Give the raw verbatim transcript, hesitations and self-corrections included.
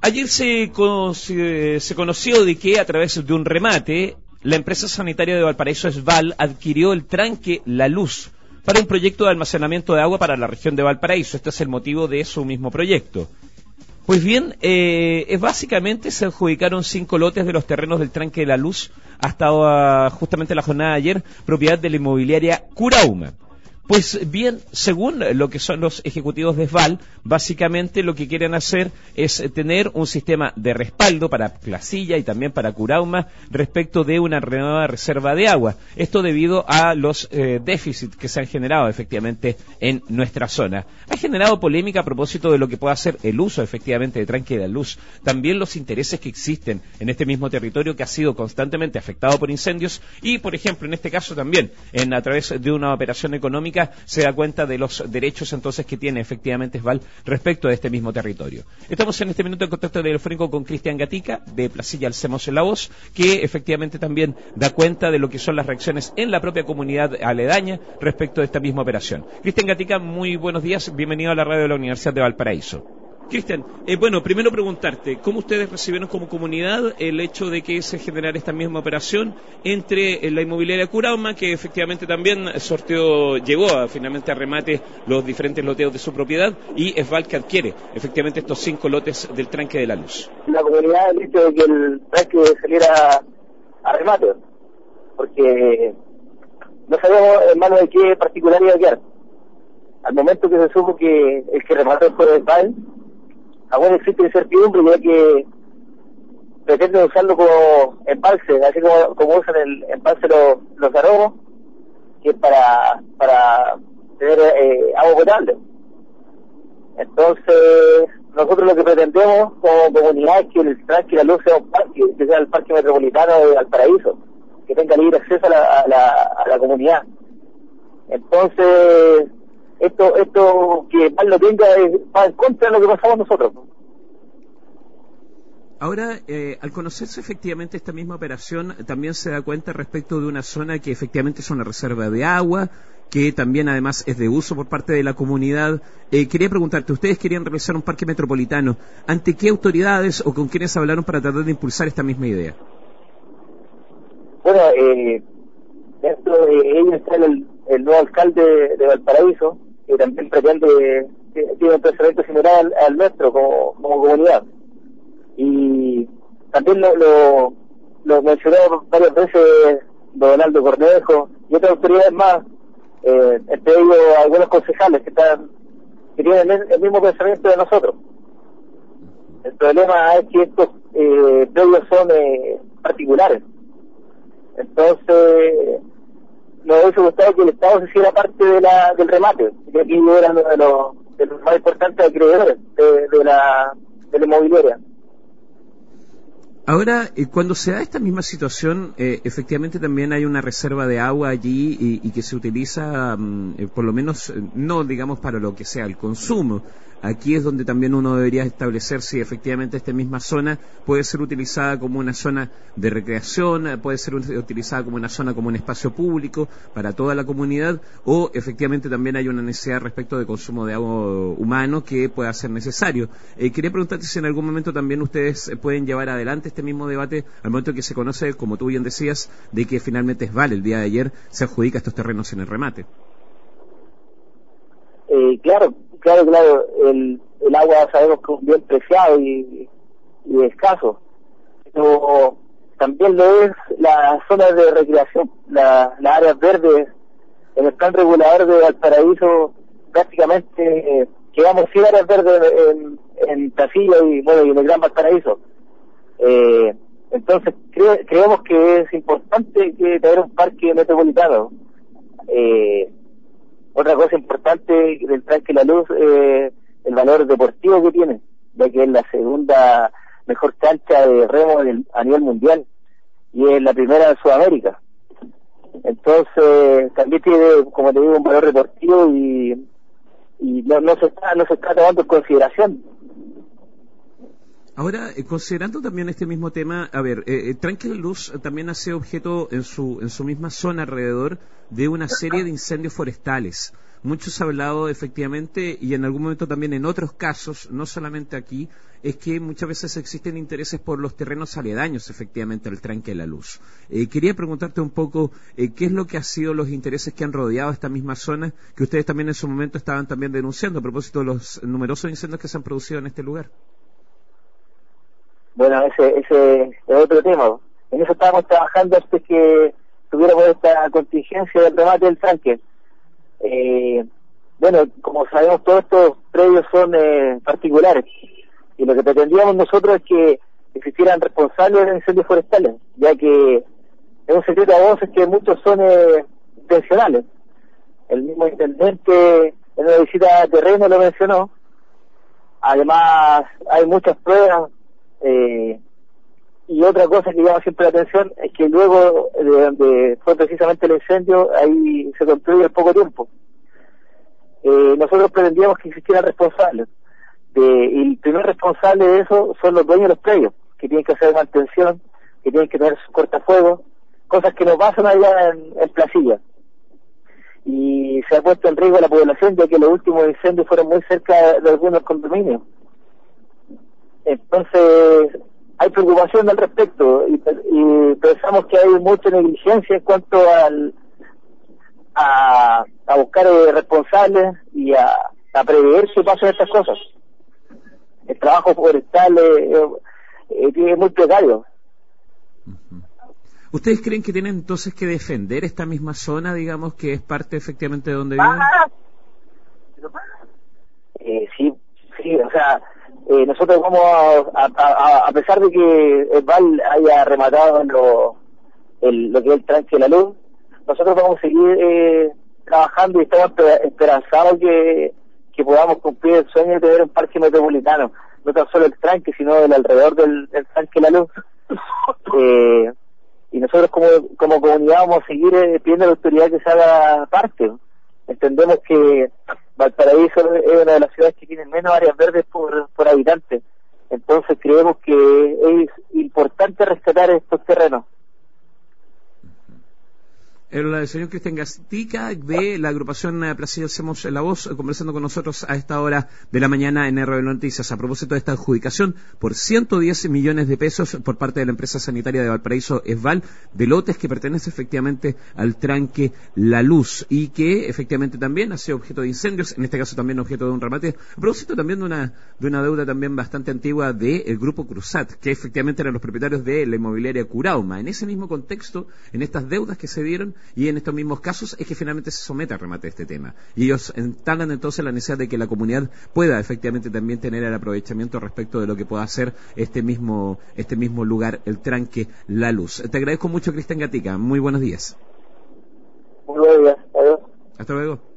Ayer se, con, se, se conoció de que a través de un remate, la empresa sanitaria de Valparaíso, Esval, adquirió el tranque La Luz para un proyecto de almacenamiento de agua para la región de Valparaíso. Este es el motivo de su mismo proyecto. Pues bien, eh, es básicamente se adjudicaron cinco lotes de los terrenos del tranque de La Luz hasta uh, justamente la jornada de ayer, propiedad de la inmobiliaria Curauma. Pues bien, según lo que son los ejecutivos de Esval, básicamente lo que quieren hacer es tener un sistema de respaldo para Placilla y también para Curauma respecto de una nueva reserva de agua. Esto debido a los eh, déficits que se han generado efectivamente en nuestra zona. Ha generado polémica a propósito de lo que pueda ser el uso efectivamente de tranque de la luz. También los intereses que existen en este mismo territorio que ha sido constantemente afectado por incendios y, por ejemplo, en este caso también, en a través de una operación económica, se da cuenta de los derechos entonces que tiene efectivamente Esval respecto de este mismo territorio. Estamos en este minuto en contacto telefónico con Cristian Gatica, de Placilla Alcemos en la Voz, que efectivamente también da cuenta de lo que son las reacciones en la propia comunidad aledaña respecto de esta misma operación. Cristian Gatica, muy buenos días, bienvenido a la radio de la Universidad de Valparaíso. Cristian, eh, bueno, primero preguntarte, ¿cómo ustedes recibieron como comunidad el hecho de que se generara esta misma operación entre eh, la inmobiliaria Curauma, que efectivamente también sorteó, llegó a, finalmente a remate los diferentes loteos de su propiedad, y Esval, que adquiere efectivamente estos cinco lotes del tranque de la luz? La comunidad el hecho de que el tranque saliera a remate, porque no sabíamos en manos de qué particular iba a quedar. Al momento que se supo que el que remató fue Esval, aún existe incertidumbre, ya que pretenden usarlo como embalse, así como, como usan el embalse los, los aromos, que es para, para tener eh, agua potable. Entonces, nosotros lo que pretendemos como comunidad es que el tranque La Luz sea un parque, que sea el parque metropolitano de Valparaíso, que tenga libre acceso a la, a la, a la comunidad. Entonces, esto esto que mal lo tenga va en contra de lo que pasamos nosotros. Ahora, eh, al conocerse efectivamente esta misma operación, también se da cuenta respecto de una zona que efectivamente es una reserva de agua, que también además es de uso por parte de la comunidad. Eh, quería preguntarte, ustedes querían realizar un parque metropolitano, ¿ante qué autoridades o con quiénes hablaron para tratar de impulsar esta misma idea? Bueno, eh, dentro de ellos está el, el nuevo alcalde de Valparaíso, que también pretende, tiene un pensamiento similar al, al nuestro como, como comunidad. Y también lo, lo, lo mencionó varias veces Donaldo Cornejo y otras autoridades más, eh, entre ellos algunos concejales que están que tienen el, el mismo pensamiento de nosotros. El problema es que estos eh, predios son eh, particulares. Entonces, nos hubiese gustado que el Estado se hiciera parte de la, del remate, que aquí eran uno de los, de los más importantes acreedores de, de la de la inmobiliaria. Ahora, eh, cuando se da esta misma situación, eh, efectivamente también hay una reserva de agua allí y, y que se utiliza, um, eh, por lo menos, eh, no digamos para lo que sea el consumo. Aquí es donde también uno debería establecer si efectivamente esta misma zona puede ser utilizada como una zona de recreación, puede ser utilizada como una zona, como un espacio público para toda la comunidad, o efectivamente también hay una necesidad respecto de consumo de agua humano que pueda ser necesario. Eh, quería preguntarte si en algún momento también ustedes pueden llevar adelante este mismo debate al momento que se conoce, como tú bien decías, de que finalmente Esval el día de ayer se adjudica estos terrenos en el remate. Eh, claro, claro, claro, el, el agua sabemos que es un bien preciado y, y escaso, pero también lo es las zonas de recreación, la, las áreas verdes. En el plan regulador de Valparaíso prácticamente eh, quedamos sin áreas verdes en, en Placilla y bueno, y en el Gran Valparaíso. Eh, entonces cre, creemos que es importante que tener un parque metropolitano. Eh, Otra cosa importante del tranque La Luz, eh, el valor deportivo que tiene, ya que es la segunda mejor cancha de remo del, a nivel mundial y es la primera en Sudamérica. Entonces también tiene, como te digo, un valor deportivo y, y no, no se está no se está tomando en consideración. Ahora, eh, considerando también este mismo tema, a ver, eh, Tranque La Luz también hace objeto en su en su misma zona alrededor de una serie de incendios forestales. mucho se ha hablado efectivamente, y en algún momento también en otros casos, no solamente aquí, es que muchas veces existen intereses por los terrenos aledaños efectivamente al tranque de la luz. Eh, quería preguntarte un poco eh, qué es lo que han sido los intereses que han rodeado esta misma zona, que ustedes también en su momento estaban también denunciando a propósito de los numerosos incendios que se han producido en este lugar. Bueno, ese, ese es otro tema. En eso estábamos trabajando antes que tuviéramos esta contingencia del remate del tranque. Eh, bueno, como sabemos, todos estos predios son eh, particulares, y lo que pretendíamos nosotros es que existieran responsables de incendios forestales, ya que es un secreto a voces que muchos son eh, intencionales. El mismo intendente en una visita a terreno lo mencionó. Además, hay muchas pruebas. Eh, y otra cosa que llama siempre la atención es que luego de donde fue precisamente el incendio, ahí se construye en poco tiempo. Eh, nosotros pretendíamos que existieran responsables, de, y el primer responsable de eso son los dueños de los predios, que tienen que hacer mantención, que tienen que tener su cortafuegos, cosas que no pasan allá en, en Placilla. Y se ha puesto en riesgo a la población, ya que los últimos incendios fueron muy cerca de, de algunos condominios. Entonces, hay preocupación al respecto, y, y pensamos que hay mucha negligencia en cuanto al, a, a buscar eh, responsables y a, a prever que pasen estas cosas. El trabajo forestal eh, eh, es muy precario. Uh-huh. ¿Ustedes creen que tienen entonces que defender esta misma zona, digamos, que es parte efectivamente de donde viven? Eh, sí, sí, o sea... Eh, nosotros vamos a, a, a pesar de que el Val haya rematado en lo, el, lo que es el tranque de la luz, nosotros vamos a seguir eh, trabajando y estamos esperanzados que, que podamos cumplir el sueño de tener un parque metropolitano, no tan solo el tranque, sino el alrededor del, del tranque de la luz. Eh, y nosotros como, como comunidad vamos a seguir eh, pidiendo a la autoridad que se haga parte. Entendemos que Valparaíso es una de las ciudades que tiene menos áreas verdes por, por habitante. Entonces creemos que es importante rescatar estos terrenos. El señor Cristian Gatica de la agrupación Placilla Hacemos la Voz, conversando con nosotros a esta hora de la mañana en R B Noticias a propósito de esta adjudicación por ciento diez millones de pesos por parte de la empresa sanitaria de Valparaíso Esval, de lotes que pertenece efectivamente al tranque La Luz y que efectivamente también ha sido objeto de incendios, en este caso también objeto de un remate, a propósito también de una, de una deuda también bastante antigua del grupo Cruzat, que efectivamente eran los propietarios de la inmobiliaria Curauma. En ese mismo contexto, en estas deudas que se dieron, y en estos mismos casos es que finalmente se somete a remate este tema. Y ellos entalan entonces la necesidad de que la comunidad pueda efectivamente también tener el aprovechamiento respecto de lo que pueda hacer este mismo, este mismo lugar, el tranque La Luz. Te agradezco mucho, Cristian Gatica. Muy buenos días. Muy buenos días. Adiós. Hasta luego.